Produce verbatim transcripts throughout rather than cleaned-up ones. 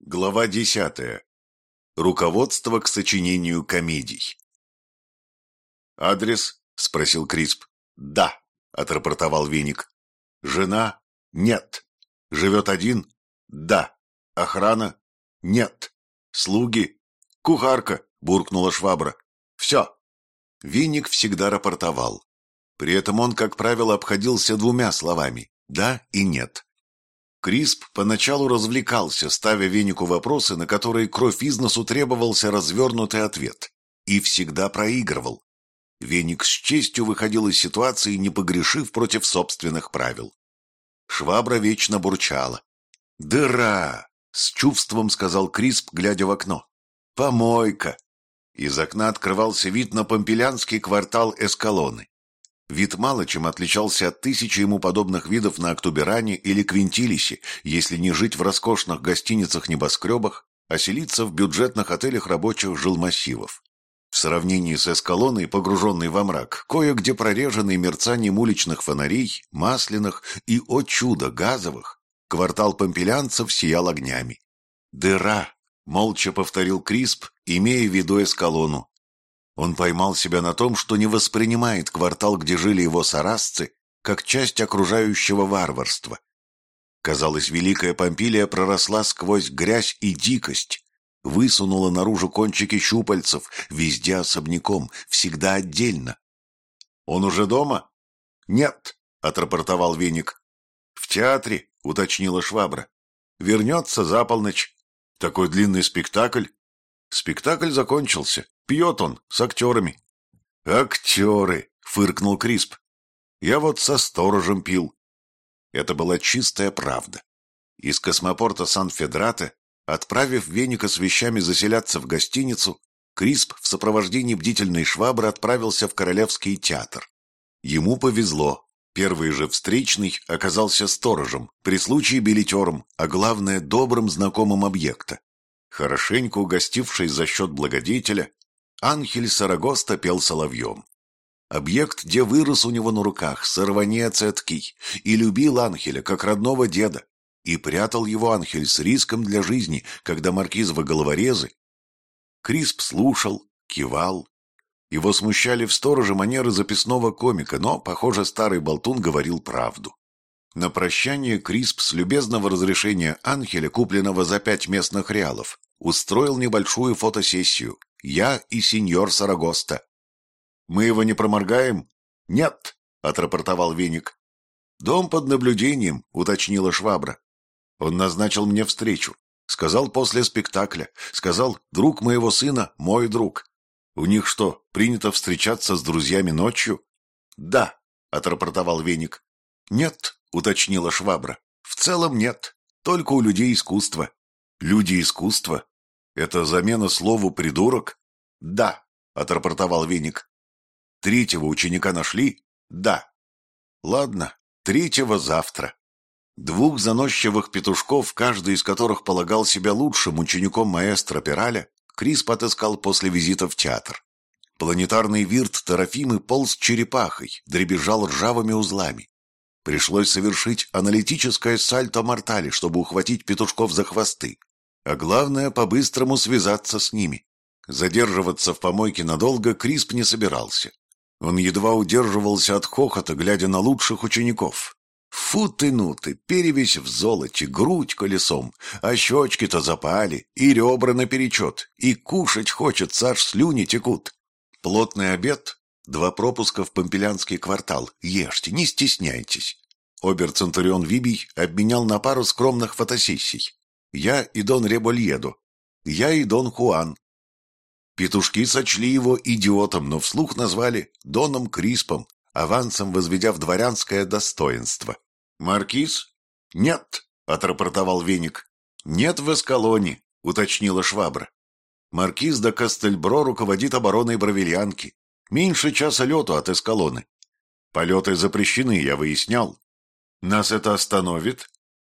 Глава десятая. Руководство к сочинению комедий. «Адрес?» — спросил Крисп. «Да», — отрапортовал Веник. «Жена?» «Нет». «Живет один?» «Да». «Охрана?» «Нет». «Слуги?» «Кухарка», — буркнула Швабра. «Все». Веник всегда рапортовал. При этом он, как правило, обходился двумя словами «да» и «нет». Крисп поначалу развлекался, ставя Венику вопросы, на которые кровь из носу требовался развернутый ответ. И всегда проигрывал. Веник с честью выходил из ситуации, не погрешив против собственных правил. Швабра вечно бурчала. «Дыра!» — с чувством сказал Крисп, глядя в окно. «Помойка!» Из окна открывался вид на помпелянский квартал Эскалоны. Вид мало чем отличался от тысячи ему подобных видов на Октоберане или Квинтилисе, если не жить в роскошных гостиницах-небоскребах, а селиться в бюджетных отелях рабочих жилмассивов. В сравнении с Эскалоной, погруженной во мрак, кое-где прореженный мерцанием уличных фонарей, масляных и, о чудо, газовых, квартал помпелянцев сиял огнями. «Дыра!» — молча повторил Крисп, имея в виду Эскалону. Он поймал себя на том, что не воспринимает квартал, где жили его сарасцы, как часть окружающего варварства. Казалось, великая Помпилия проросла сквозь грязь и дикость, высунула наружу кончики щупальцев, везде особняком, всегда отдельно. «Он уже дома?» «Нет», — отрапортовал Веник. «В театре», — уточнила Швабра. «Вернется за полночь. Такой длинный спектакль». Спектакль закончился. Пьет он с актерами. «Актеры!» — фыркнул Крисп. «Я вот со сторожем пил». Это была чистая правда. Из космопорта Сан-Федрато, отправив Веника с вещами заселяться в гостиницу, Крисп в сопровождении бдительной Швабры отправился в Королевский театр. Ему повезло. Первый же встречный оказался сторожем, при случае билетером, а главное, добрым знакомым объекта. Хорошенько угостившись за счет благодетеля, Анхель Сарагоста пел соловьем. Объект, где вырос у него на руках, сорванец цеткий, и любил Анхеля, как родного деда, и прятал его Анхель с риском для жизни, когда маркизовы головорезы. Крисп слушал, кивал. Его смущали в стороже манеры записного комика, но, похоже, старый болтун говорил правду. На прощание Крисп с любезного разрешения Анхеля, купленного за пять местных реалов, устроил небольшую фотосессию. Я и сеньор Сарагоста. «Мы его не проморгаем?» «Нет», — отрапортовал Веник. «Дом под наблюдением», — уточнила Швабра. «Он назначил мне встречу. Сказал после спектакля. Сказал, друг моего сына — мой друг. У них что, принято встречаться с друзьями ночью?» «Да», — отрапортовал Веник. «Нет», — уточнила Швабра. «В целом нет. Только у людей искусства». «Люди искусства? Это замена слову «придурок»?» «Да», — отрапортовал Веник. «Третьего ученика нашли?» «Да». «Ладно, третьего завтра». Двух заносчивых петушков, каждый из которых полагал себя лучшим учеником маэстро Пираля, Крисп отыскал после визита в театр. Планетарный вирт Терафимы полз черепахой, дребезжал ржавыми узлами. Пришлось совершить аналитическое сальто-мортале, чтобы ухватить петушков за хвосты. А главное, по-быстрому связаться с ними. Задерживаться в помойке надолго Крисп не собирался. Он едва удерживался от хохота, глядя на лучших учеников. Фу ты, ну ты, перевесь в золоте, грудь колесом, а щечки-то запали, и ребра наперечет, и кушать хочется, аж слюни текут. Плотный обед, два пропуска в помпелянский квартал, ешьте, не стесняйтесь. Обер-центурион Вибий обменял на пару скромных фотосессий. Я и Дон Ребольедо. Я и Дон Хуан. Петушки сочли его идиотом, но вслух назвали Доном Криспом, авансом возведя в дворянское достоинство. «Маркиз?» «Нет», — отрапортовал Веник. «Нет в Эскалоне», — уточнила Швабра. «Маркиз де Кастельбро руководит обороной Бравильянки. Меньше часа лету от Эскалоны. Полеты запрещены, я выяснял. Нас это остановит?»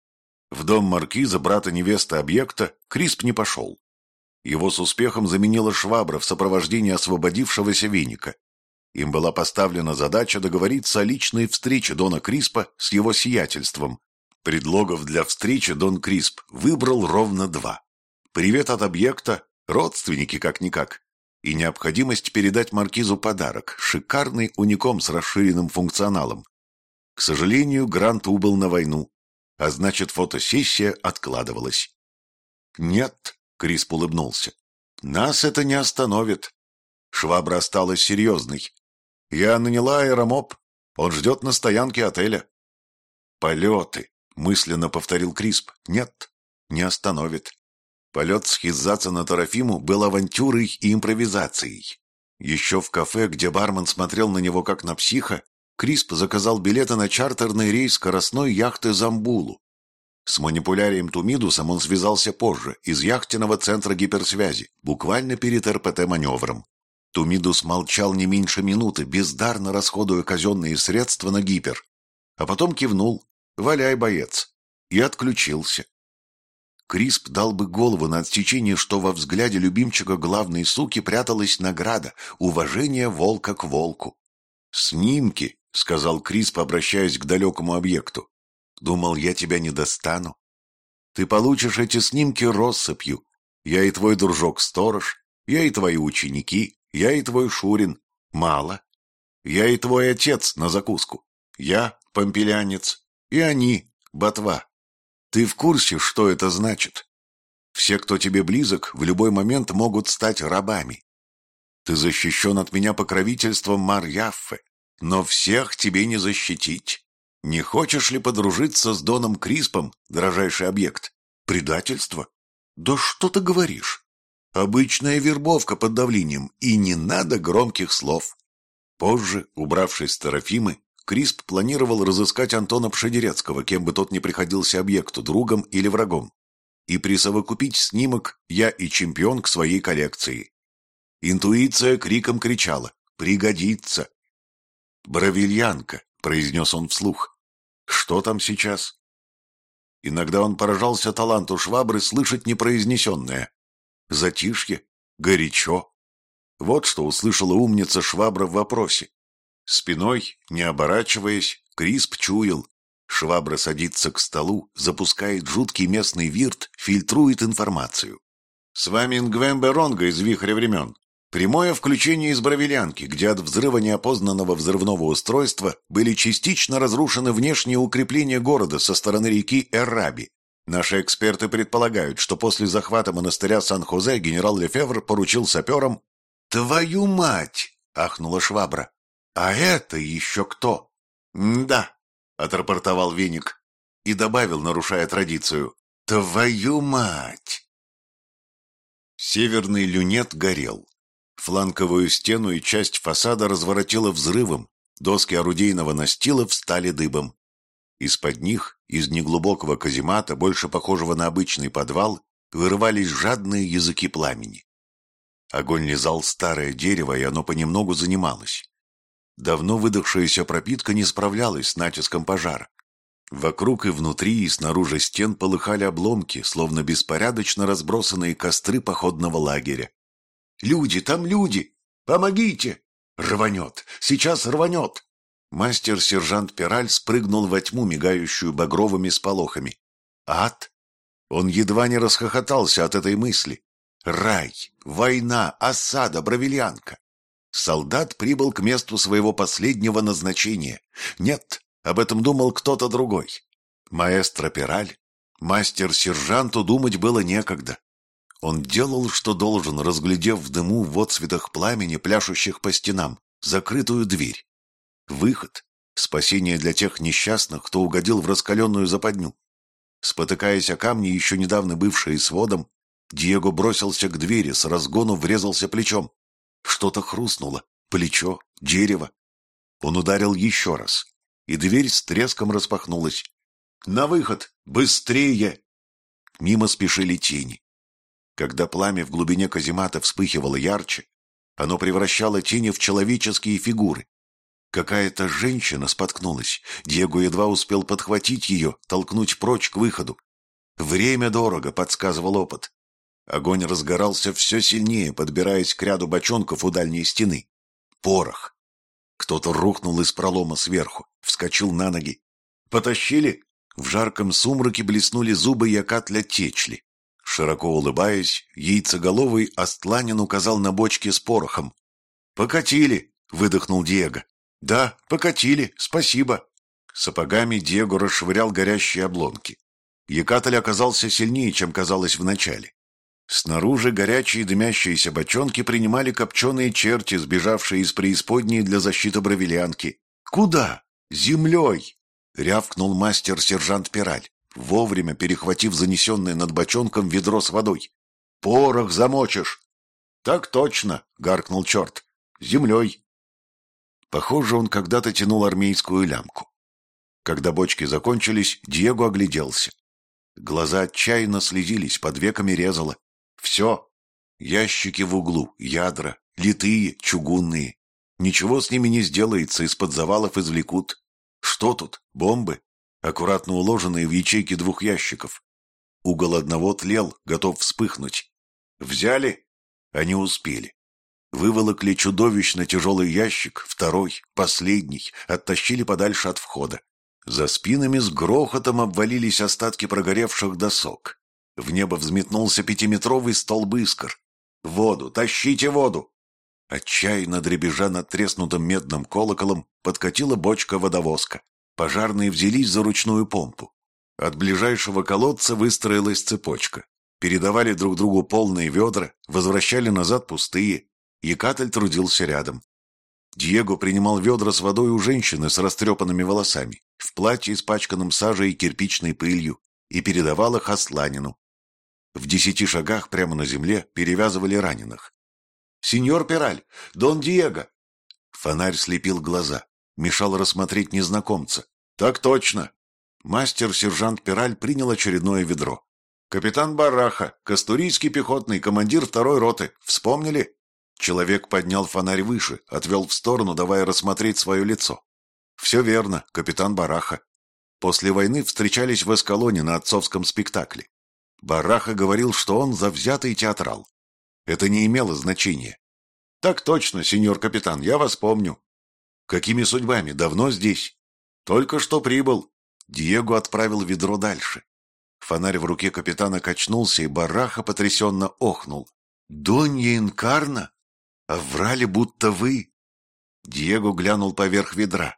В дом маркиза, брата невесты объекта, Крисп не пошел. Его с успехом заменила Швабра в сопровождении освободившегося Веника. Им была поставлена задача договориться о личной встрече Дона Криспа с его сиятельством. Предлогов для встречи Дон Крисп выбрал ровно два. Привет от объекта, родственники как-никак. И необходимость передать маркизу подарок, шикарный уником с расширенным функционалом. К сожалению, Грант убыл на войну, а значит, фотосессия откладывалась. «Нет», — Крисп улыбнулся, — «нас это не остановит». Швабра осталась серьезной. «Я наняла аэромоб, он ждет на стоянке отеля». «Полеты», — мысленно повторил Крисп, — «нет, не остановит». Полет с Хизаца на Тарафиму был авантюрой и импровизацией. Еще в кафе, где бармен смотрел на него как на психа, Крисп заказал билеты на чартерный рейс скоростной яхты «Замбулу». С манипулярием Тумидусом он связался позже, из яхтенного центра гиперсвязи, буквально перед эр пэ тэ-маневром. Тумидус молчал не меньше минуты, бездарно расходуя казенные средства на гипер. А потом кивнул: «Валяй, боец!» и отключился. Крисп дал бы голову на отсечение, что во взгляде любимчика главной суки пряталась награда, уважение волка к волку. «Снимки», — сказал Крисп, обращаясь к далекому объекту. «Думал, я тебя не достану. Ты получишь эти снимки россыпью. Я и твой дружок-сторож, я и твои ученики, я и твой Шурин. Мало. Я и твой отец на закуску. Я помпелянец, и они ботва. Ты в курсе, что это значит? Все, кто тебе близок, в любой момент могут стать рабами. Ты защищен от меня покровительством Мар-Яффе, но всех тебе не защитить. Не хочешь ли подружиться с Доном Криспом, дрожайший объект? Предательство? Да что ты говоришь? Обычная вербовка под давлением, и не надо громких слов». Позже, убравшись с Тарафимы, Крисп планировал разыскать Антона Пшедерецкого, кем бы тот ни приходился объекту, другом или врагом, и присовокупить снимок «Я и чемпион» к своей коллекции. Интуиция криком кричала: «Пригодится!» «Бравильянка», — произнес он вслух. «Что там сейчас?» Иногда он поражался таланту Швабры слышать непроизнесенное. Затишье, горячо. Вот что услышала умница Швабра в вопросе. Спиной, не оборачиваясь, Крисп чуял. Швабра садится к столу, запускает жуткий местный вирт, фильтрует информацию. «С вами Нгвембе Ронга из «Вихря времен». Прямое включение из Бравильянки, где от взрыва неопознанного взрывного устройства были частично разрушены внешние укрепления города со стороны реки Эрраби. Наши эксперты предполагают, что после захвата монастыря Сан-Хозе генерал Лефевр поручил саперам... «Твою мать!» — ахнула Швабра. «А это еще кто?» «Да», — отрапортовал Веник и добавил, нарушая традицию: «Твою мать!» Северный люнет горел. Фланковую стену и часть фасада разворотило взрывом, доски орудийного настила встали дыбом. Из-под них, из неглубокого каземата, больше похожего на обычный подвал, вырывались жадные языки пламени. Огонь лизал старое дерево, и оно понемногу занималось. Давно выдохшаяся пропитка не справлялась с натиском пожара. Вокруг и внутри, и снаружи стен полыхали обломки, словно беспорядочно разбросанные костры походного лагеря. «Люди, там люди! Помогите!» «Рванет! Сейчас рванет!» Мастер-сержант Пираль спрыгнул во тьму, мигающую багровыми сполохами. Ад? Он едва не расхохотался от этой мысли. Рай, война, осада, Бравильянка. Солдат прибыл к месту своего последнего назначения. Нет, об этом думал кто-то другой. Маэстро Пираль, мастер-сержанту думать было некогда. Он делал, что должен, разглядев в дыму в отсветах пламени, пляшущих по стенам, закрытую дверь. Выход, спасение для тех несчастных, кто угодил в раскаленную западню. Спотыкаясь о камни, еще недавно бывшие сводом, Диего бросился к двери, с разгону врезался плечом. Что-то хрустнуло, плечо, дерево. Он ударил еще раз, и дверь с треском распахнулась. «На выход! Быстрее!» Мимо спешили тени. Когда пламя в глубине каземата вспыхивало ярче, оно превращало тени в человеческие фигуры. Какая-то женщина споткнулась. Диего едва успел подхватить ее, толкнуть прочь к выходу. «Время дорого», — подсказывал опыт. Огонь разгорался все сильнее, подбираясь к ряду бочонков у дальней стены. Порох. Кто-то рухнул из пролома сверху, вскочил на ноги. «Потащили?» В жарком сумраке блеснули зубы Якатля Течли. Широко улыбаясь, яйцеголовый Астланин указал на бочки с порохом. «Покатили!» — выдохнул Диего. «Да, покатили, спасибо!» Сапогами Диего расшвырял горящие обломки. Екатль оказался сильнее, чем казалось вначале. Снаружи горячие дымящиеся бочонки принимали копченые черти, сбежавшие из преисподней для защиты бравильянки. «Куда? Землей!» — рявкнул мастер-сержант Пираль, вовремя перехватив занесенное над бочонком ведро с водой. «Порох замочишь!» «Так точно!» — гаркнул черт. «Землей!» Похоже, он когда-то тянул армейскую лямку. Когда бочки закончились, Диего огляделся. Глаза отчаянно слезились, под веками резало. Все. Ящики в углу, ядра, литые, чугунные. Ничего с ними не сделается, из-под завалов извлекут. Что тут? Бомбы? Аккуратно уложенные в ячейки двух ящиков. Угол одного тлел, готов вспыхнуть. Взяли? Они успели. Выволокли чудовищно тяжелый ящик, второй, последний, оттащили подальше от входа. За спинами с грохотом обвалились остатки прогоревших досок. В небо взметнулся пятиметровый столб искр. «Воду! Тащите воду!» Отчаянно дребезжа над треснутым медным колоколом, подкатила бочка-водовозка. Пожарные взялись за ручную помпу. От ближайшего колодца выстроилась цепочка. Передавали друг другу полные ведра, возвращали назад пустые. Екатль трудился рядом. Диего принимал ведра с водой у женщины с растрепанными волосами, в платье, испачканном сажей и кирпичной пылью, и передавал их Астланину. В десяти шагах прямо на земле перевязывали раненых. «Сеньор Пираль! Дон Диего!» Фонарь слепил глаза, мешал рассмотреть незнакомца. «Так точно!» Мастер-сержант Пираль принял очередное ведро. «Капитан Бараха, кастурийский пехотный, командир второй роты. Вспомнили?» Человек поднял фонарь выше, отвел в сторону, давая рассмотреть свое лицо. «Все верно, капитан Бараха. После войны встречались в Эскалоне на отцовском спектакле. Бараха говорил, что он завзятый театрал. Это не имело значения. Так точно, сеньор капитан, я вас помню. Какими судьбами? Давно здесь? Только что прибыл. Диего отправил ведро дальше. Фонарь в руке капитана качнулся, и Бараха потрясенно охнул. Донья Инкарна? А врали, будто вы. Диего глянул поверх ведра.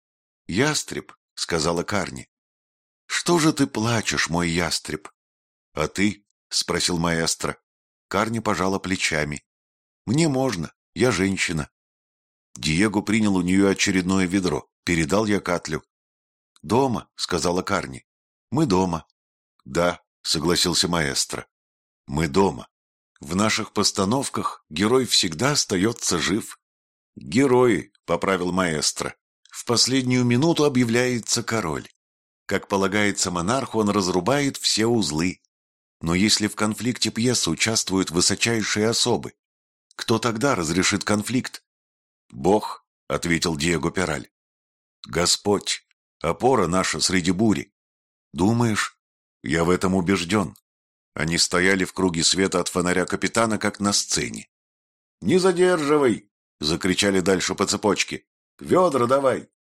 Ястреб, сказала Карни. Что же ты плачешь, мой ястреб? «А ты?» — спросил маэстро. Карни пожала плечами. «Мне можно, я женщина». Диего принял у нее очередное ведро, передал Екатлю. «Дома», — сказала Карни. «Мы дома». «Да», — согласился маэстро. «Мы дома. В наших постановках герой всегда остается жив». «Герои», — поправил маэстро. «В последнюю минуту объявляется король. Как полагается монарху, он разрубает все узлы. Но если в конфликте пьесы участвуют высочайшие особы, кто тогда разрешит конфликт?» «Бог», — ответил Диего Пираль. «Господь, опора наша среди бури». «Думаешь?» «Я в этом убежден». Они стояли в круге света от фонаря капитана, как на сцене. «Не задерживай!» — закричали дальше по цепочке. «Ведра давай!»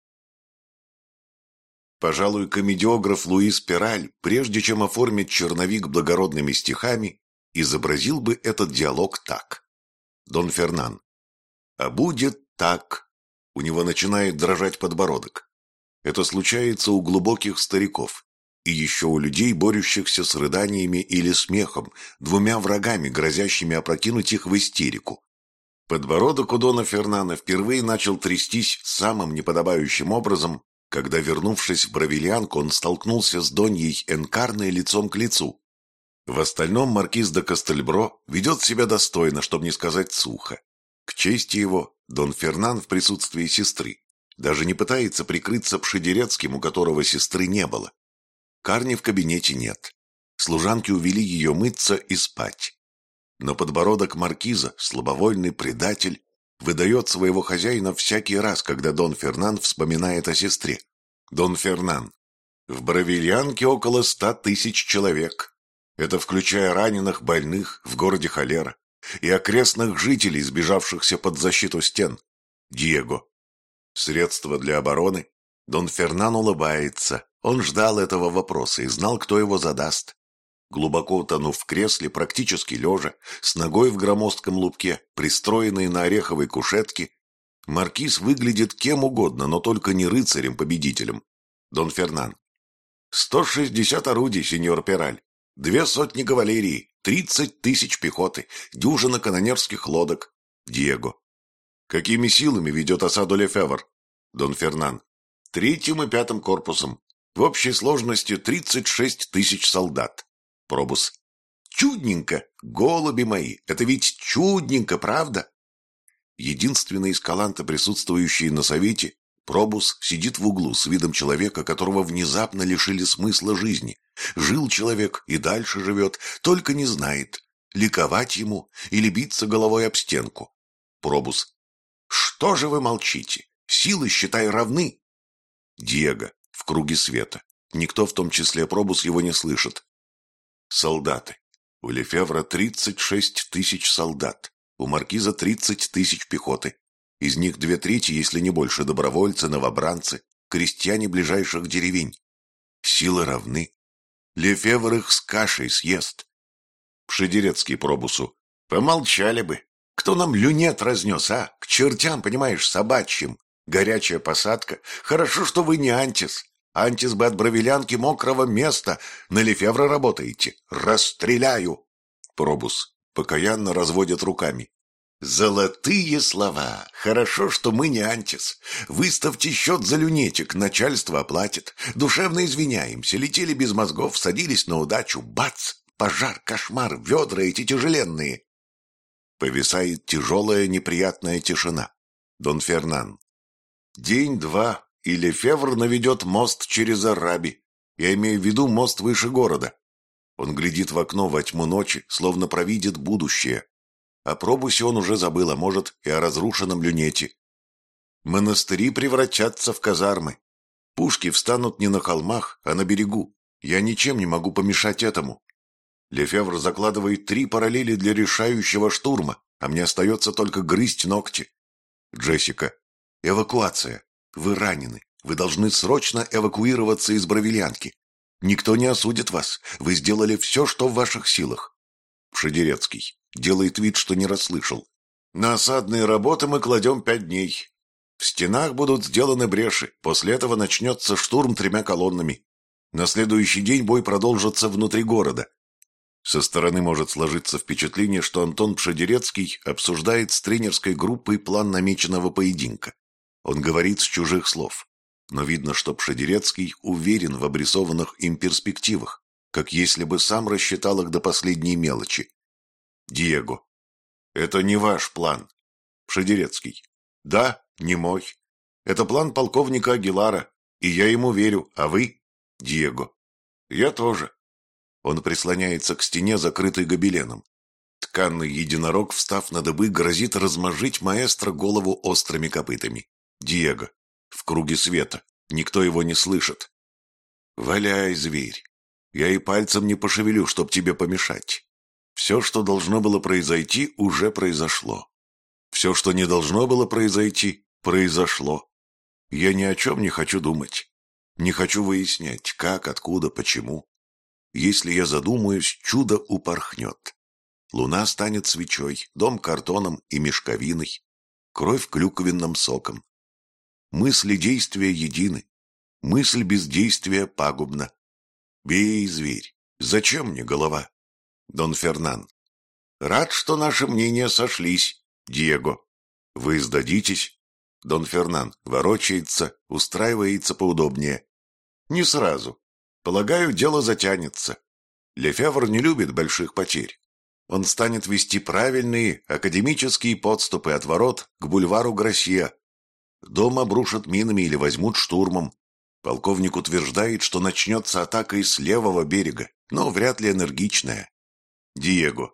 Пожалуй, комедиограф Луис Пираль, прежде чем оформить черновик благородными стихами, изобразил бы этот диалог так. Дон Фернан. «А будет так». У него начинает дрожать подбородок. Это случается у глубоких стариков. И еще у людей, борющихся с рыданиями или смехом, двумя врагами, грозящими опрокинуть их в истерику. Подбородок у Дона Фернана впервые начал трястись самым неподобающим образом, когда, вернувшись в Бравильянку, он столкнулся с Доньей Энкарной лицом к лицу. В остальном маркиз де Кастельбро ведет себя достойно, чтобы не сказать сухо. К чести его, Дон Фернан в присутствии сестры даже не пытается прикрыться Пшедерецким, у которого сестры не было. Карни в кабинете нет. Служанки увели ее мыться и спать. Но подбородок маркиза, слабовольный предатель, выдает своего хозяина всякий раз, когда Дон Фернан вспоминает о сестре. Дон Фернан. В Бравильянке около ста тысяч человек. Это включая раненых, больных, в городе холера, и окрестных жителей, сбежавшихся под защиту стен. Диего. Средства для обороны. Дон Фернан улыбается. Он ждал этого вопроса и знал, кто его задаст. Глубоко утонув в кресле, практически лежа, с ногой в громоздком лубке, пристроенной на ореховой кушетке, маркиз выглядит кем угодно, но только не рыцарем-победителем. Дон Фернан. «Сто шестьдесят орудий, сеньор Пераль, две сотни кавалерии, тридцать тысяч пехоты, дюжина канонерских лодок». Диего. «Какими силами ведет осаду Лефевр?» Дон Фернан. «Третьим и пятым корпусом. В общей сложности тридцать шесть тысяч солдат». Пробус. «Чудненько, голуби мои, это ведь чудненько, правда?» Единственный из Каланта, присутствующий на совете, Пробус, сидит в углу с видом человека, которого внезапно лишили смысла жизни. Жил человек и дальше живет, только не знает, ликовать ему или биться головой об стенку. Пробус. «Что же вы молчите? Силы, считай, равны». Диего в круге света. Никто, в том числе Пробус, его не слышит. Солдаты. У Лефевра тридцать шесть тысяч солдат. У маркиза тридцать тысяч пехоты. Из них две трети, если не больше, добровольцы, новобранцы, крестьяне ближайших деревень. Силы равны. Лефевр их с кашей съест. Пшедерецкий Пробусу. Помолчали бы. Кто нам люнет разнес, а? К чертям, понимаешь, собачьим. Горячая посадка. Хорошо, что вы не Антис. Антис бы от бровелянки мокрого места. На Лефевра работаете. Расстреляю. Пробус покаянно разводит руками. Золотые слова. Хорошо, что мы не Антис. Выставьте счет за люнетик, начальство оплатит. Душевно извиняемся. Летели без мозгов, садились на удачу. Бац! Пожар, кошмар, ведра эти тяжеленные. Повисает тяжелая неприятная тишина. Дон Фернан. День-два, и Лефевр наведет мост через Араби. Я имею в виду мост выше города. Он глядит в окно во тьму ночи, словно провидит будущее. О Пробусе он уже забыл, а может, и о разрушенном люнете. Монастыри превратятся в казармы. Пушки встанут не на холмах, а на берегу. Я ничем не могу помешать этому. Лефевр закладывает три параллели для решающего штурма, а мне остается только грызть ногти. Джессика. Эвакуация. Вы ранены. Вы должны срочно эвакуироваться из Бровелянки. Никто не осудит вас. Вы сделали все, что в ваших силах. Пшедерецкий делает вид, что не расслышал. На осадные работы мы кладем пять дней. В стенах будут сделаны бреши. После этого начнется штурм тремя колоннами. На следующий день бой продолжится внутри города. Со стороны может сложиться впечатление, что Антон Пшедерецкий обсуждает с тренерской группой план намеченного поединка. Он говорит с чужих слов. Но видно, что Пшедерецкий уверен в обрисованных им перспективах, как если бы сам рассчитал их до последней мелочи. Диего. Это не ваш план. Пшедерецкий. Да, не мой. Это план полковника Агилара, и я ему верю, а вы? Диего. Я тоже. Он прислоняется к стене, закрытой гобеленом. Тканный единорог, встав на дыбы, грозит размозжить маэстро голову острыми копытами. Диего. В круге света. Никто его не слышит. Валяй, зверь. Я и пальцем не пошевелю, чтоб тебе помешать. Все, что должно было произойти, уже произошло. Все, что не должно было произойти, произошло. Я ни о чем не хочу думать. Не хочу выяснять, как, откуда, почему. Если я задумаюсь, чудо упорхнет. Луна станет свечой, дом картоном и мешковиной, кровь клюквенным соком. Мысли действия едины, мысль бездействия пагубна. Бей, зверь, зачем мне голова? Дон Фернан. Рад, что наши мнения сошлись, Диего. Вы сдадитесь? Дон Фернан ворочается, устраивается поудобнее. Не сразу. Полагаю, дело затянется. Лефевр не любит больших потерь. Он станет вести правильные академические подступы от ворот к бульвару Гросье. Дом обрушат минами или возьмут штурмом. Полковник утверждает, что начнется атака и с левого берега, но вряд ли энергичная. Диего.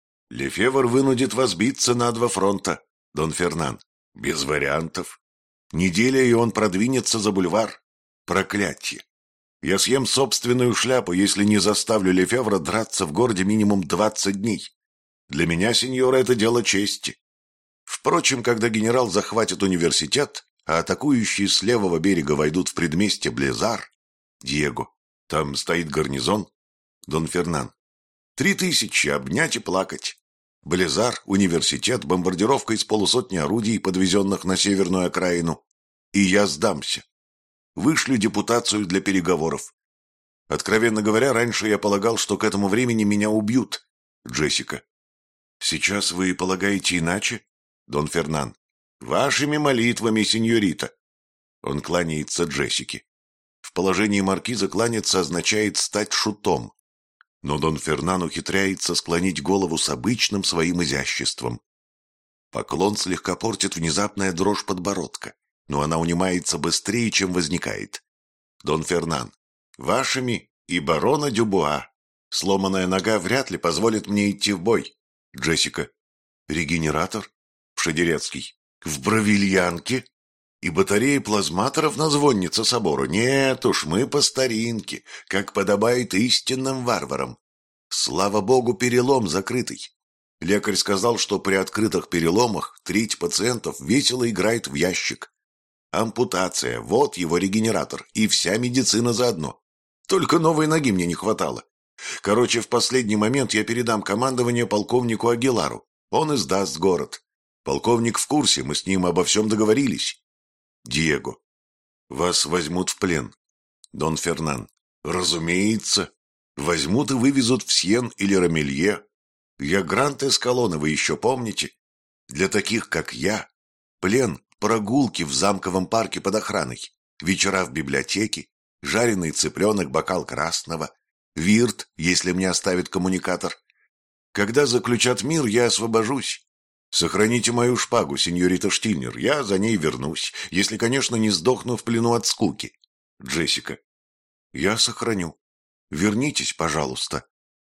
Лефевр вынудит вас биться на два фронта, Дон Фернан. Без вариантов. Неделя, и он продвинется за бульвар. Проклятье. Я съем собственную шляпу, если не заставлю Лефевра драться в городе минимум двадцать дней. Для меня, сеньора, это дело чести. Впрочем, когда генерал захватит университет, а атакующие с левого берега войдут в предместье Блезар... Диего. Там стоит гарнизон. Дон Фернан. Три тысячи, обнять и плакать. Близар, университет, бомбардировка из полусотни орудий, подвезенных на северную окраину. И я сдамся. Вышлю депутацию для переговоров. Откровенно говоря, раньше я полагал, что к этому времени меня убьют. Джессика. Сейчас вы полагаете иначе? Дон Фернан. Вашими молитвами, сеньорита. Он кланяется Джессике. В положении маркиза кланяться означает стать шутом. Но Дон Фернан ухитряется склонить голову с обычным своим изяществом. Поклон слегка портит внезапная дрожь подбородка, но она унимается быстрее, чем возникает. Дон Фернан. Вашими и барона Дюбуа. Сломанная нога вряд ли позволит мне идти в бой. Джессика. Регенератор? Пшедерецкий. В Бравильянке? И батареи плазматоров на звоннице собора? Нет уж, мы по старинке, как подобает истинным варварам. Слава богу, перелом закрытый. Лекарь сказал, что при открытых переломах треть пациентов весело играет в ящик. Ампутация, вот его регенератор, и вся медицина заодно. Только новой ноги мне не хватало. Короче, в последний момент я передам командование полковнику Агилару. Он и сдаст город. Полковник в курсе, мы с ним обо всем договорились. Диего. Вас возьмут в плен. Дон Фернан. Разумеется. Возьмут и вывезут в Сьен или Рамелье. Я Грант Эскалона, вы еще помните? Для таких, как я, плен – прогулки в замковом парке под охраной, вечера в библиотеке, жареный цыпленок, бокал красного, вирт, если мне оставят коммуникатор. Когда заключат мир, я освобожусь. Сохраните мою шпагу, сеньорита Штильнер, я за ней вернусь, если, конечно, не сдохну в плену от скуки. Джессика. Я сохраню. Вернитесь, пожалуйста.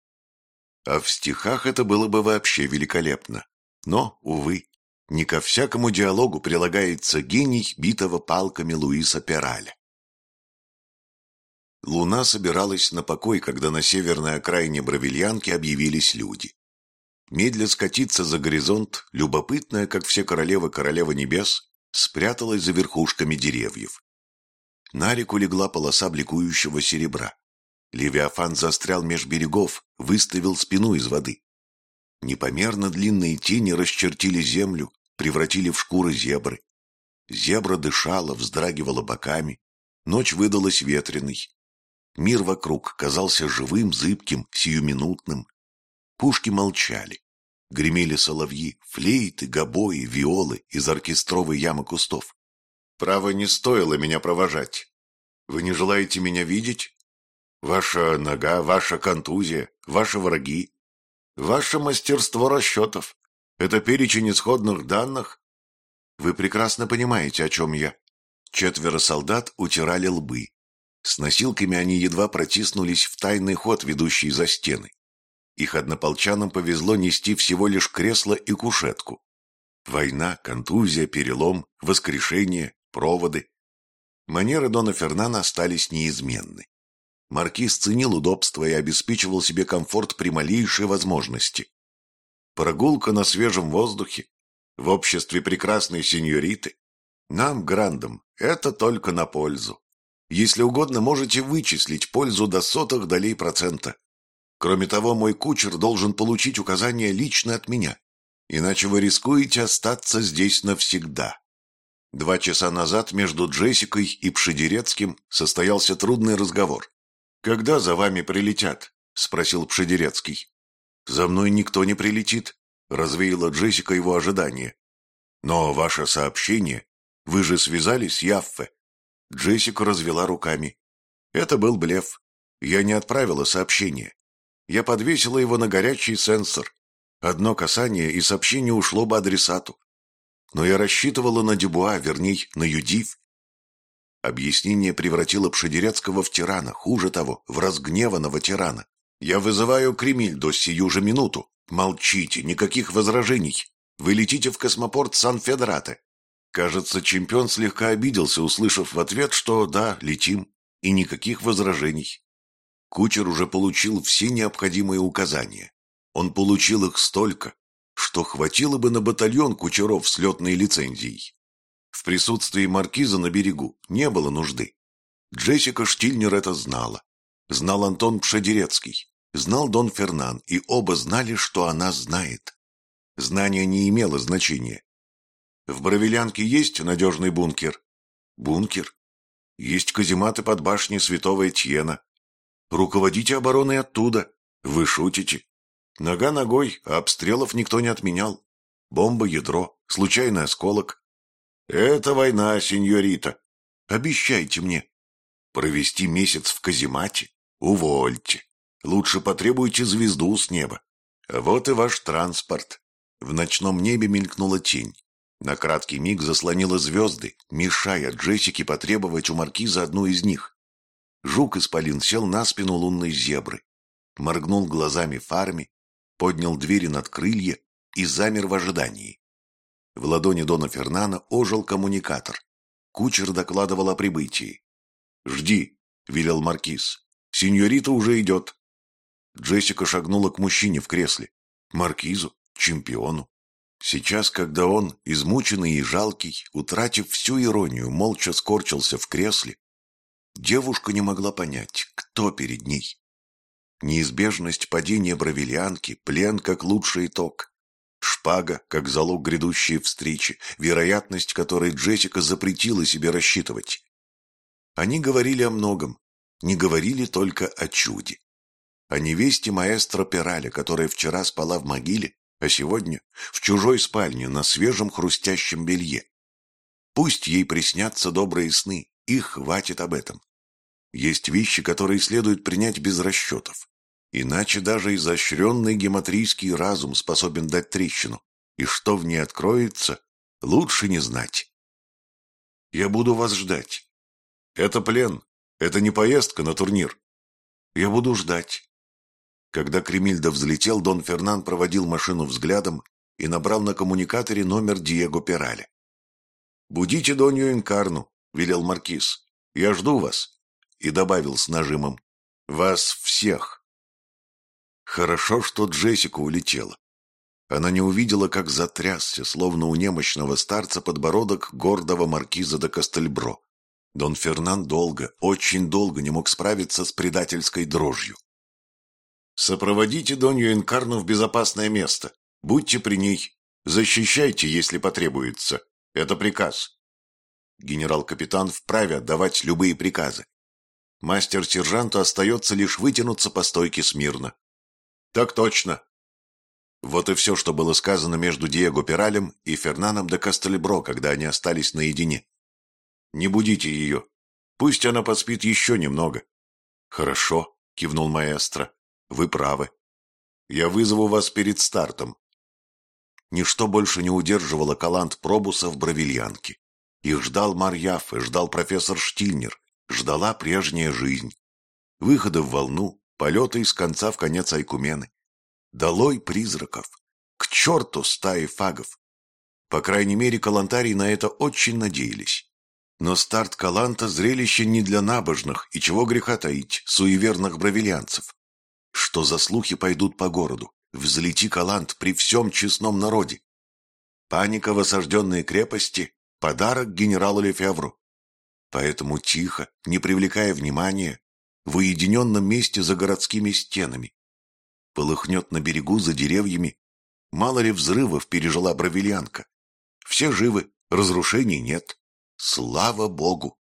А в стихах это было бы вообще великолепно. Но, увы, не ко всякому диалогу прилагается гений битого палками Луиса Пераля. Луна собиралась на покой, когда на северной окраине Бравильянки объявились люди. Медля скатиться за горизонт, любопытная, как все королевы королева небес, спряталась за верхушками деревьев. На реку легла полоса бликующего серебра. Левиафан застрял меж берегов, выставил спину из воды. Непомерно длинные тени расчертили землю, превратили в шкуры зебры. Зебра дышала, вздрагивала боками. Ночь выдалась ветреной. Мир вокруг казался живым, зыбким, сиюминутным. Пушки молчали. Гремели соловьи, флейты, гобои, виолы из оркестровой ямы кустов. Право, не стоило меня провожать. Вы не желаете меня видеть? Ваша нога, ваша контузия, ваши враги, ваше мастерство расчетов. Это перечень исходных данных. Вы прекрасно понимаете, о чем я. Четверо солдат утирали лбы. С носилками они едва протиснулись в тайный ход, ведущий за стены. Их однополчанам повезло нести всего лишь кресло и кушетку. Война, контузия, перелом, воскрешение, проводы. Манеры Дона Фернана остались неизменны. Маркиз ценил удобство и обеспечивал себе комфорт при малейшей возможности. Прогулка на свежем воздухе, в обществе прекрасной сеньориты. Нам, грандам, это только на пользу. Если угодно, можете вычислить пользу до сотых долей процента. Кроме того, мой кучер должен получить указания лично от меня, иначе вы рискуете остаться здесь навсегда. Два часа назад между Джессикой и Пшедерецким состоялся трудный разговор. «Когда за вами прилетят?» – спросил Пшедерецкий. «За мной никто не прилетит», – развеяла Джессика его ожидания. «Но ваше сообщение, вы же связались с Яффе?» Джессика развела руками. «Это был блеф. Я не отправила сообщение. Я подвесила его на горячий сенсор. Одно касание, и сообщение ушло бы адресату. Но я рассчитывала на Дюбуа, верней, на Юдив». Объяснение превратило Пшедерецкого в тирана, хуже того, в разгневанного тирана. «Я вызываю Кремильдо сию же минуту. Молчите, никаких возражений. Вы летите в космопорт Сан-Федерате». Кажется, чемпион слегка обиделся, услышав в ответ, что «да, летим», и никаких возражений. Кучер уже получил все необходимые указания. Он получил их столько, что хватило бы на батальон кучеров с летной лицензией. В присутствии маркиза на берегу не было нужды. Джессика Штильнер это знала. Знал Антон Пшедерецкий. знал Дон Фернан, и оба знали, что она знает. Знание не имело значения. В Бровелянке есть надежный бункер? Бункер? Есть казематы под башней святого Этьена. Руководите обороной оттуда. Вы шутите. Нога ногой, а обстрелов никто не отменял. Бомба, ядро, случайный осколок. Это война, сеньорита. Обещайте мне. Провести месяц в каземате? Увольте. Лучше потребуйте звезду с неба. Вот и ваш транспорт. В ночном небе мелькнула тень. На краткий миг заслонила звезды, мешая Джессике потребовать у маркиза одну из них. Жук-исполин сел на спину лунной зебры, моргнул глазами фарами, поднял двери над крылья и замер в ожидании. В ладони Дона Фернана ожил коммуникатор. Кучер докладывал о прибытии. «Жди», — велел маркиз. «Синьорита уже идет». Джессика шагнула к мужчине в кресле. Маркизу, чемпиону. Сейчас, когда он, измученный и жалкий, утратив всю иронию, молча скорчился в кресле, девушка не могла понять, кто перед ней. Неизбежность падения Бровелянки, плен как лучший итог, шпага как залог грядущей встречи, вероятность которой Джессика запретила себе рассчитывать. Они говорили о многом, не говорили только о чуде. О невесте маэстро Пераля, которая вчера спала в могиле, а сегодня в чужой спальне на свежем хрустящем белье. Пусть ей приснятся добрые сны, и хватит об этом. Есть вещи, которые следует принять без расчетов. Иначе даже изощренный гематрийский разум способен дать трещину, и что в ней откроется, лучше не знать. Я буду вас ждать. Это плен, это не поездка на турнир. Я буду ждать. Когда Кремильда взлетел, Дон Фернан проводил машину взглядом и набрал на коммуникаторе номер Диего Пераля. «Будите Донью Инкарну», — велел маркиз. «Я жду вас». И добавил с нажимом: «Вас всех». Хорошо, что Джессика улетела. Она не увидела, как затрясся, словно у немощного старца, подбородок гордого маркиза де Кастельбро. Дон Фернан долго, очень долго не мог справиться с предательской дрожью. «Сопроводите Донью Инкарну в безопасное место. Будьте при ней. Защищайте, если потребуется. Это приказ». Генерал-капитан вправе отдавать любые приказы. Мастер-сержанту остается лишь вытянуться по стойке смирно. «Так точно». Вот и все, что было сказано между Диего Пералем и Фернаном де Кастельбро, когда они остались наедине. «Не будите ее. Пусть она поспит еще немного». «Хорошо», — кивнул маэстро. «Вы правы. Я вызову вас перед стартом». Ничто больше не удерживало Калант Пробуса в Бровельянке. Их ждал Марьяф и ждал профессор Штильнер. Ждала прежняя жизнь. Выхода в волну, полеты из конца в конец Айкумены. Долой призраков. К черту стаи фагов. По крайней мере, калантарии на это очень надеялись. Но старт Каланта — зрелище не для набожных и, чего греха таить, суеверных бровельянцев. Что за слухи пойдут по городу? Взлети Калант при всем честном народе. Паника в осажденной крепости — подарок генералу Лефевру. Поэтому тихо, не привлекая внимания, в уединенном месте за городскими стенами. Полыхнет на берегу за деревьями. Мало ли взрывов пережила Бровельянка. Все живы, разрушений нет. Слава богу!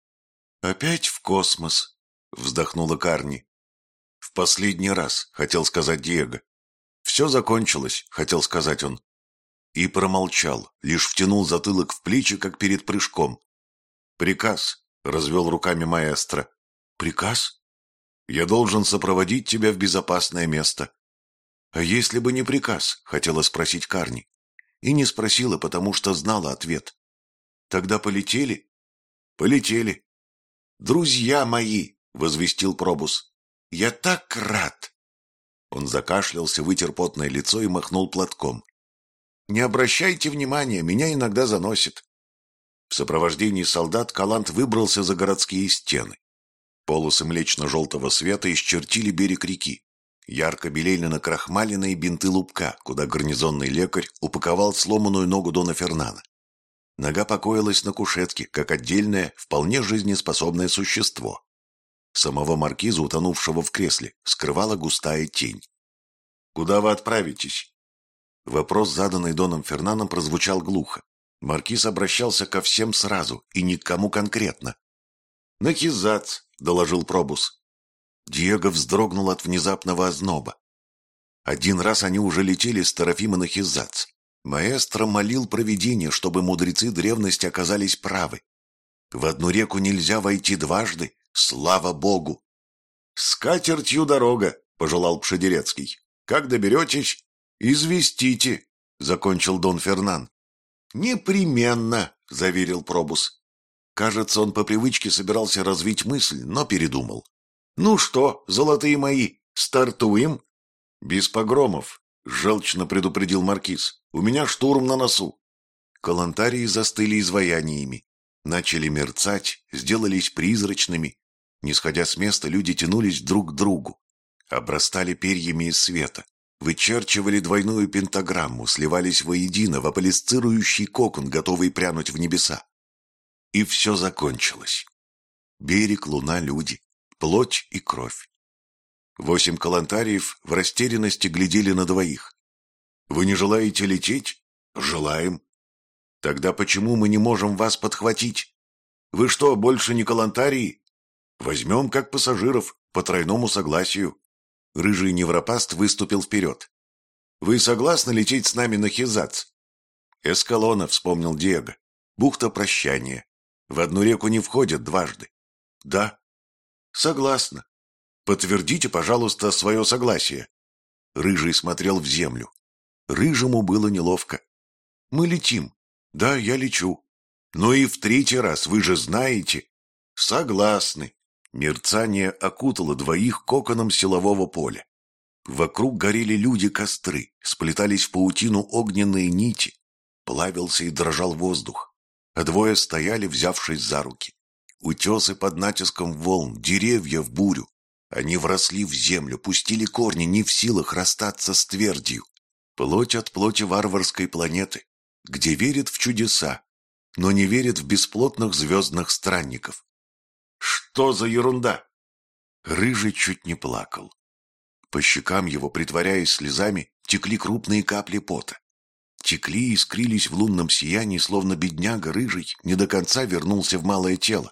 «Опять в космос», — вздохнула Карни. «В последний раз», — хотел сказать Диего. «Все закончилось», — хотел сказать он. И промолчал, лишь втянул затылок в плечи, как перед прыжком. «Приказ», — развел руками маэстро. «Приказ? Я должен сопроводить тебя в безопасное место». «А если бы не приказ?» — хотела спросить Карни. И не спросила, потому что знала ответ. «Тогда полетели?» «Полетели». «Друзья мои!» — возвестил Пробус. «Я так рад!» Он закашлялся, вытер потное лицо и махнул платком. «Не обращайте внимания, меня иногда заносит». В сопровождении солдат Калант выбрался за городские стены. Полосы млечно-желтого света исчертили берег реки. Ярко белели накрахмаленные бинты лупка, куда гарнизонный лекарь упаковал сломанную ногу Дона Фернана. Нога покоилась на кушетке, как отдельное, вполне жизнеспособное существо. Самого маркиза, утонувшего в кресле, скрывала густая тень. «Куда вы отправитесь?» Вопрос, заданный доном Фернаном, прозвучал глухо. Маркиз обращался ко всем сразу и ни к кому конкретно. «На Хизац», — доложил Пробус. Диего вздрогнул от внезапного озноба. Один раз они уже летели с Терафима на Хизац. Маэстро молил провидение, чтобы мудрецы древности оказались правы. В одну реку нельзя войти дважды, слава богу. «С катертью дорога», — пожелал Пшедерецкий. «Как доберетесь, известите», — закончил Дон Фернан. «Непременно», — заверил Пробус. Кажется, он по привычке собирался развить мысль, но передумал. «Ну что, золотые мои, стартуем?» «Без погромов», — желчно предупредил маркиз. «У меня штурм на носу». Калантарии застыли изваяниями. Начали мерцать, сделались призрачными. Не сходя с места, люди тянулись друг к другу. Обрастали перьями из света. Вычерчивали двойную пентаграмму, сливались воедино в аполисцирующий кокон, готовый прянуть в небеса. И все закончилось. Берег, луна, люди, плоть и кровь. Восемь калантариев в растерянности глядели на двоих. «Вы не желаете лететь?» «Желаем». «Тогда почему мы не можем вас подхватить? Вы что, больше не калантарии? Возьмем как пассажиров, по тройному согласию». Рыжий невропаст выступил вперед. «Вы согласны лететь с нами на Хизац?» «Эскалона», — вспомнил Диего. «Бухта прощания. В одну реку не входят дважды». «Да». «Согласна. Подтвердите, пожалуйста, свое согласие». Рыжий смотрел в землю. Рыжему было неловко. «Мы летим». «Да, я лечу». «Но и в третий раз, вы же знаете». «Согласны». Мерцание окутало двоих коконом силового поля. Вокруг горели люди-костры, сплетались в паутину огненные нити. Плавился и дрожал воздух. А двое стояли, взявшись за руки. Утесы под натиском волн, деревья в бурю. Они вросли в землю, пустили корни, не в силах расстаться с твердью. Плоть от плоти варварской планеты, где верит в чудеса, но не верит в бесплотных звездных странников. «Что за ерунда?» Рыжий чуть не плакал. По щекам его, притворяясь слезами, текли крупные капли пота. Текли и искрились в лунном сиянии, словно бедняга Рыжий не до конца вернулся в малое тело.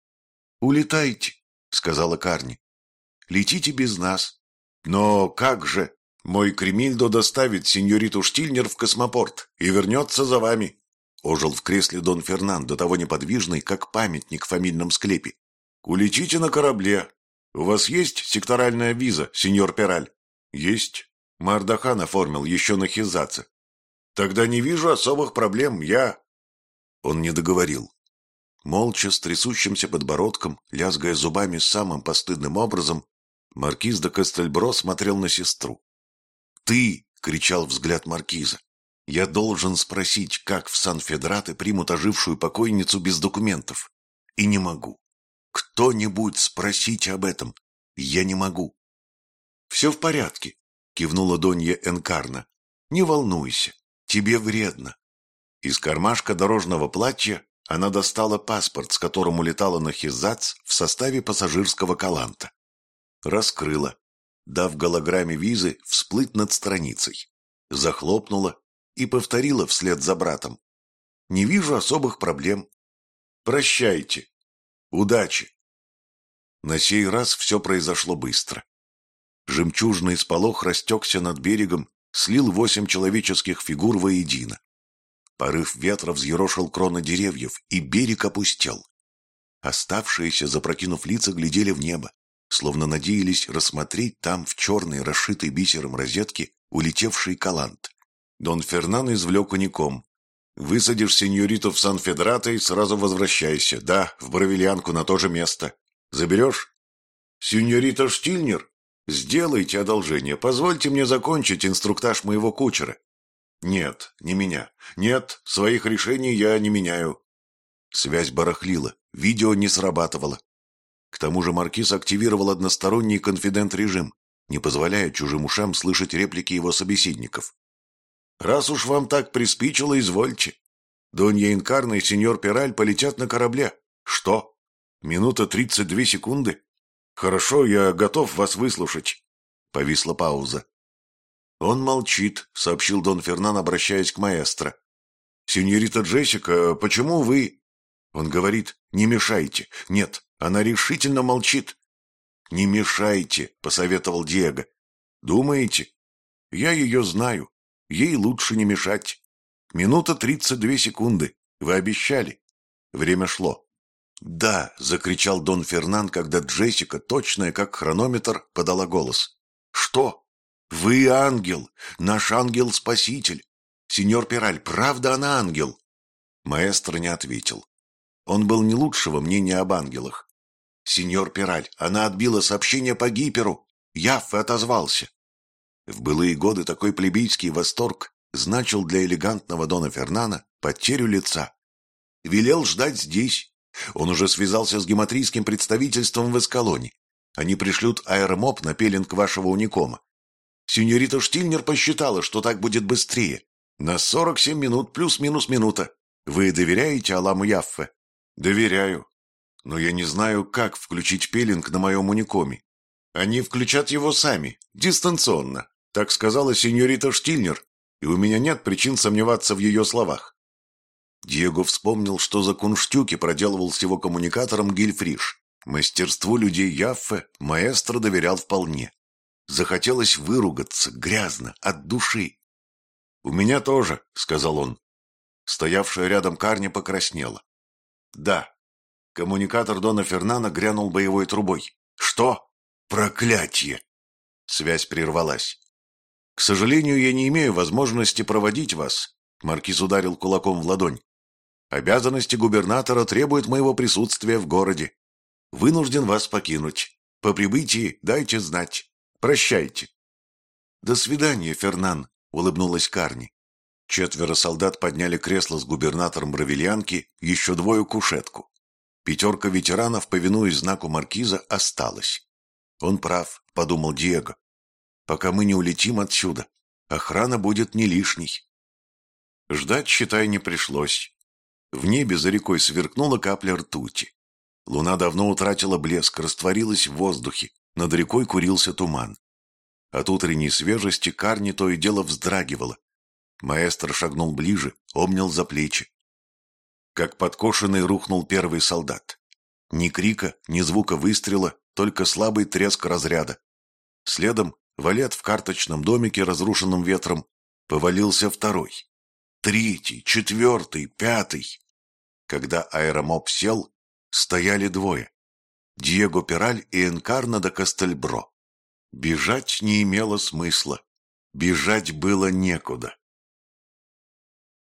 «Улетайте», — сказала Карни. «Летите без нас». «Но как же? Мой Кремильдо доставит сеньориту Штильнер в космопорт и вернется за вами». Ожил в кресле Дон Фернан, до того неподвижный, как памятник в фамильном склепе. «Улетите на корабле. У вас есть секторальная виза, сеньор Пераль?» «Есть. Мардахан оформил еще на Хизаце». «Тогда не вижу особых проблем. Я...» Он не договорил. Молча, с трясущимся подбородком, лязгая зубами самым постыдным образом, маркиз де Кастельбро смотрел на сестру. «Ты!» — кричал взгляд маркиза. «Я должен спросить, как в Сан-Федрате примут ожившую покойницу без документов. И не могу. Кто-нибудь спросите об этом. Я не могу». «Все в порядке», — кивнула Донья Энкарна. «Не волнуйся, тебе вредно». Из кармашка дорожного платья она достала паспорт, с которым улетала на Хизац в составе пассажирского каланта. Раскрыла, дав голограмме визы всплыть над страницей. Захлопнула и повторила вслед за братом. «Не вижу особых проблем. Прощайте. Удачи». На сей раз все произошло быстро. Жемчужный сполох растекся над берегом, слил восемь человеческих фигур воедино. Порыв ветра взъерошил кроны деревьев, и берег опустел. Оставшиеся, запрокинув лица, глядели в небо, словно надеялись рассмотреть там в черной, расшитой бисером розетке, улетевший калант. Дон Фернан извлек уником. «Высадишь сеньориту в Сан-Федрате и сразу возвращайся. Да, в Бравильянку на то же место. Заберешь?» «Сеньорита Штильнер, сделайте одолжение. Позвольте мне закончить инструктаж моего кучера». «Нет, не меня. Нет, своих решений я не меняю». Связь барахлила, видео не срабатывало. К тому же маркиз активировал односторонний конфидент-режим, не позволяя чужим ушам слышать реплики его собеседников. «Раз уж вам так приспичило, извольте. Донья Инкарна и сеньор Пераль полетят на корабле. Что? Минута тридцать две секунды? «Хорошо, я готов вас выслушать». Повисла пауза. «Он молчит», — сообщил Дон Фернан, обращаясь к маэстро. «Сеньорита Джессика, почему вы...» Он говорит: «Не мешайте». Нет, она решительно молчит. «Не мешайте», — посоветовал Диего. «Думаете? Я ее знаю. Ей лучше не мешать. Минута тридцать две секунды. Вы обещали». Время шло. «Да», — закричал Дон Фернан, когда Джессика, точная как хронометр, подала голос. «Что? Вы ангел, наш ангел-спаситель. Сеньор Пираль, правда она ангел?» Маэстро не ответил. Он был не лучшего мнения об ангелах. «Сеньор Пираль, она отбила сообщение по гиперу. Яффе отозвался». В былые годы такой плебейский восторг значил для элегантного Дона Фернана потерю лица. Велел ждать здесь. Он уже связался с гематрийским представительством в Эскалоне. Они пришлют аэромоб на пеленг вашего уникома. Сеньорита Штильнер посчитала, что так будет быстрее. На сорок семь минут плюс-минус минута. Вы доверяете Аламу Яффе? Доверяю. Но я не знаю, как включить пеленг на моем уникоме. Они включат его сами, дистанционно. Так сказала сеньорита Штильнер, и у меня нет причин сомневаться в ее словах. Диего вспомнил, что за кунштюки проделывал с его коммуникатором Гильфриш. Мастерству людей Яффе маэстро доверял вполне. Захотелось выругаться, грязно, от души. «У меня тоже», — сказал он. Стоявшая рядом Карни покраснела. «Да». Коммуникатор Дона Фернана грянул боевой трубой. «Что? Проклятье!» Связь прервалась. «К сожалению, я не имею возможности проводить вас», — маркиз ударил кулаком в ладонь. «Обязанности губернатора требуют моего присутствия в городе. Вынужден вас покинуть. По прибытии дайте знать. Прощайте». «До свидания, Фернан», — улыбнулась Карни. Четверо солдат подняли кресло с губернатором Бравильянки, еще двое кушетку. Пятерка ветеранов, повинуясь знаку маркиза, осталась. «Он прав», — подумал Диего. «Пока мы не улетим отсюда, охрана будет не лишней». Ждать, считай, не пришлось. В небе за рекой сверкнула капля ртути. Луна давно утратила блеск, растворилась в воздухе, над рекой курился туман. От утренней свежести Карни то и дело вздрагивала. Маэстро шагнул ближе, обнял за плечи. Как подкошенный рухнул первый солдат. Ни крика, ни звука выстрела, только слабый треск разряда. Следом, валет в карточном домике, разрушенном ветром, повалился второй. Третий, четвертый, пятый. Когда аэромоб сел, стояли двое. Диего Пираль и Энкарна де Кастельбро. Бежать не имело смысла. Бежать было некуда.